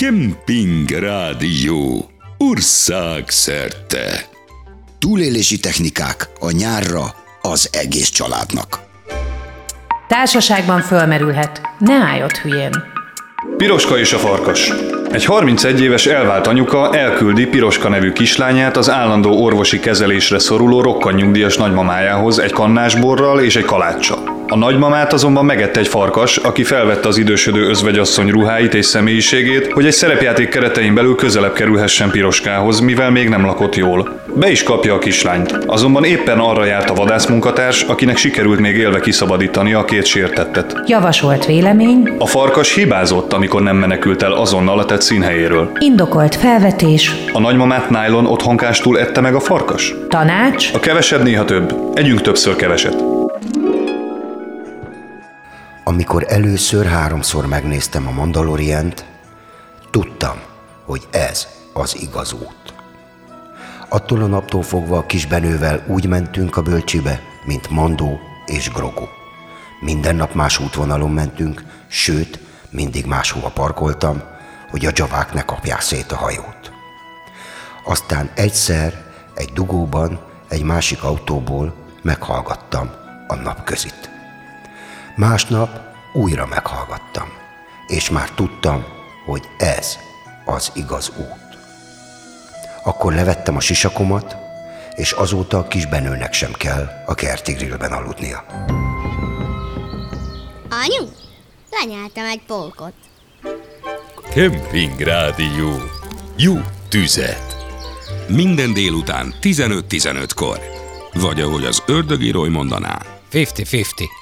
Kemping Rádió országszerte. Túlélési technikák a nyárra az egész családnak. Társaságban fölmerülhet, ne állj ott hülyén. Piroska és a farkas. Egy 31 éves elvált anyuka elküldi Piroska nevű kislányát az állandó orvosi kezelésre szoruló rokkantnyugdíjas nagymamájához egy kannásborral és egy kaláccsal. A nagymamát azonban megette egy farkas, aki felvette az idősödő özvegyasszony ruháit és személyiségét, hogy egy szerepjáték keretein belül közelebb kerülhessen Piroskához, mivel még nem lakott jól. Be is kapja a kislányt. Azonban éppen arra járt a vadászmunkatárs, akinek sikerült még élve kiszabadítani a két sértettet. Javasolt vélemény. A farkas hibázott, amikor nem menekült el azonnal a tett színhelyéről. Indokolt felvetés. A nagymamát nájlon otthonkástól ette meg a farkas? Tanács. A kevesebb néha több. Együnk többször keveset. Amikor először 3-szor megnéztem a Mandalorient, tudtam, hogy ez az igaz út. Attól a naptól fogva a kisbenővel úgy mentünk a bölcsibe, mint Mandó és Grogu. Minden nap más útvonalon mentünk, sőt, mindig máshova parkoltam, hogy a dzsavák ne kapják szét a hajót. Aztán egyszer egy dugóban egy másik autóból meghallgattam a napközit. Másnap újra meghallgattam, és már tudtam, hogy ez az igaz út. Akkor levettem a sisakomat, és azóta a kisbenőnek sem kell a kerti grillben aludnia. Anyu, lenyeltem egy polkot. Kemping Rádió. Jó tüzet. Minden délután 15:15-kor. Vagy ahogy az ördögi Roy mondaná. 50-50.